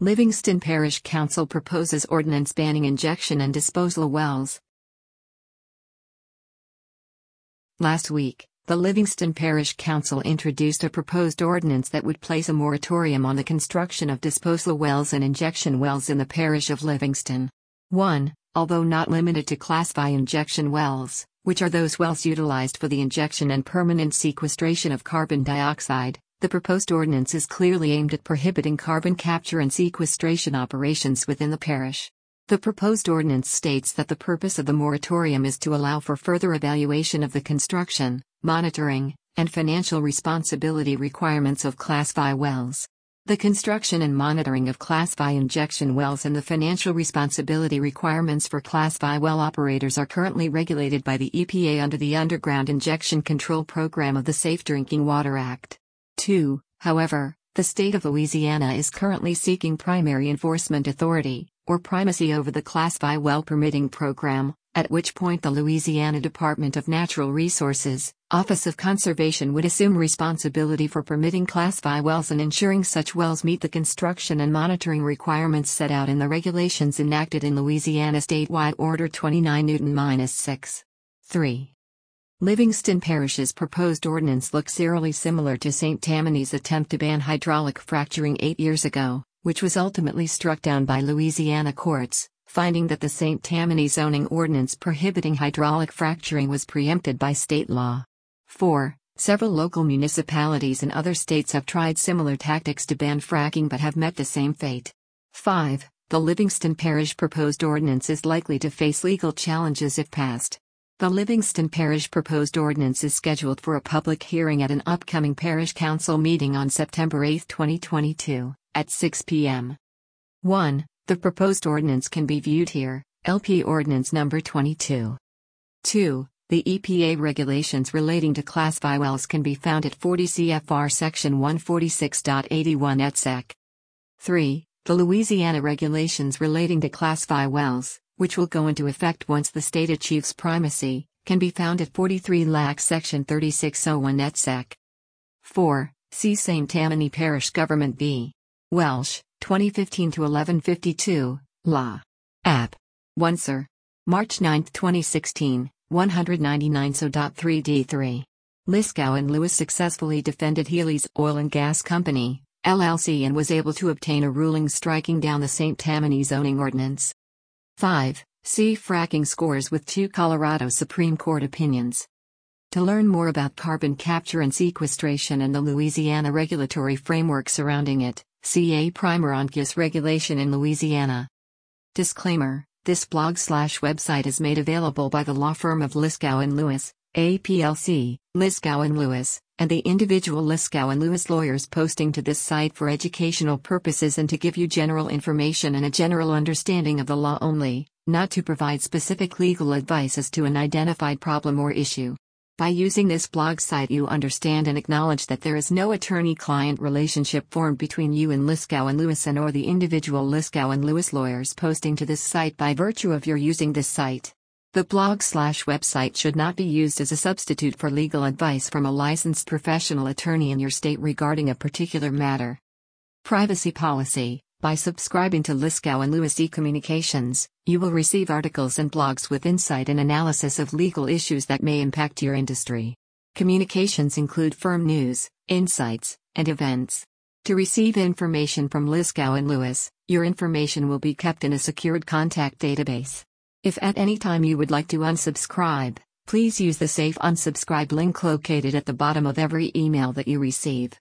Livingston Parish Council proposes ordinance banning injection and disposal wells. Last week, the Livingston Parish Council introduced a proposed ordinance that would place a moratorium on the construction of disposal wells and injection wells in the parish of Livingston. 1. Although not limited to Class V injection wells, which are those wells utilized for the injection and permanent sequestration of carbon dioxide, the proposed ordinance is clearly aimed at prohibiting carbon capture and sequestration operations within the parish. The proposed ordinance states that the purpose of the moratorium is to allow for further evaluation of the construction, monitoring, and financial responsibility requirements of Class V wells. The construction and monitoring of Class V injection wells and the financial responsibility requirements for Class V well operators are currently regulated by the EPA under the Underground Injection Control Program of the Safe Drinking Water Act. 2. However, the state of Louisiana is currently seeking primary enforcement authority, or primacy over the Class V well permitting program, at which point the Louisiana Department of Natural Resources, Office of Conservation would assume responsibility for permitting Class V wells and ensuring such wells meet the construction and monitoring requirements set out in the regulations enacted in Louisiana Statewide Order 29 Newton-6. 3. Livingston Parish's proposed ordinance looks eerily similar to St. Tammany's attempt to ban hydraulic fracturing 8 years ago, which was ultimately struck down by Louisiana courts, finding that the St. Tammany zoning ordinance prohibiting hydraulic fracturing was preempted by state law. 4. Several local municipalities in other states have tried similar tactics to ban fracking but have met the same fate. 5. The Livingston Parish proposed ordinance is likely to face legal challenges if passed. The Livingston Parish proposed ordinance is scheduled for a public hearing at an upcoming Parish Council meeting on September 8, 2022, at 6 p.m. 1. The proposed ordinance can be viewed here, LP Ordinance Number 22. 2. The EPA regulations relating to Class V wells can be found at 40 CFR Section 146.81 et seq. 3. The Louisiana regulations relating to Class V wells, which will go into effect once the state achieves primacy, can be found at 43 LAC Section 3601 et seq. 4. See St. Tammany Parish Government v. Welsh, 2015-1152, Law. App. 1 Sir. March 9, 2016, 199 So.3d3. Liscow and Lewis successfully defended Healy's Oil and Gas Company, LLC and was able to obtain a ruling striking down the St. Tammany zoning ordinance. 5. See fracking scores with 2 Colorado Supreme Court opinions. To learn more about carbon capture and sequestration and the Louisiana regulatory framework surrounding it, see a primer on GIS regulation in Louisiana. Disclaimer: this blog/website is made available by the law firm of Liscow and Lewis, APLC, Liscow and Lewis, and the individual Liscow and Lewis lawyers posting to this site for educational purposes and to give you general information and a general understanding of the law only, not to provide specific legal advice as to an identified problem or issue. By using this blog site, you understand and acknowledge that there is no attorney-client relationship formed between you and Liscow and Lewis and or the individual Liscow and Lewis lawyers posting to this site by virtue of your using this site. The blog/website should not be used as a substitute for legal advice from a licensed professional attorney in your state regarding a particular matter. Privacy policy: by subscribing to Liscow and Lewis eCommunications, you will receive articles and blogs with insight and analysis of legal issues that may impact your industry. Communications include firm news, insights, and events. To receive information from Liscow and Lewis, your information will be kept in a secured contact database. If at any time you would like to unsubscribe, please use the Safe Unsubscribe link located at the bottom of every email that you receive.